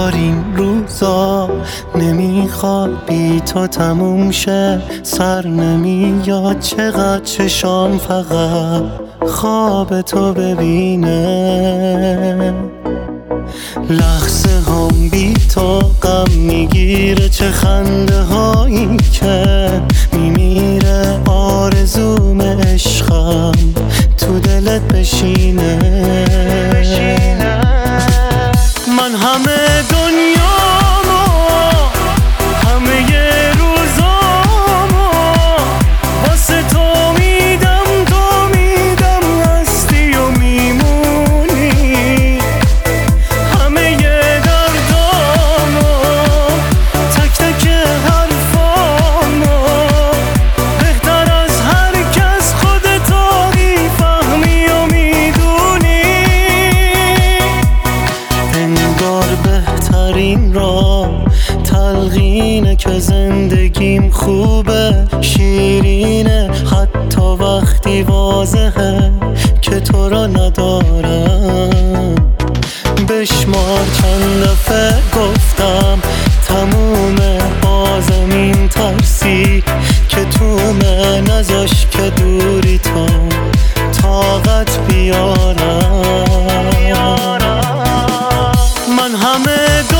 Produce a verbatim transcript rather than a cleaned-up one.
این روزا نمیخواد بی تو تموم شه، سر نمیاد چقدر چشام فقط خواب تو ببینه. لحظه هم بی تو غم میگیره، چه خنده هایی که میمیره. آرزوم عشقم تو دلت بشینه. من همه دنیامو همه ی روزامو واسه تو میدم، تو میدم هستی و میمونی. همه ی دردامو تک تک حرفامو بهتر از هر کس خودتو میفهمی و میدونی. انگار بهترین راه تلقینه که زندگیم خوبه، شیرینه حتی وقتی واضحه که تو را ندارم. بشمار چند دفعه گفتم تمومه، بازم این ترسی که تومه نذاش که دوری تا طاقت بیارم. من همه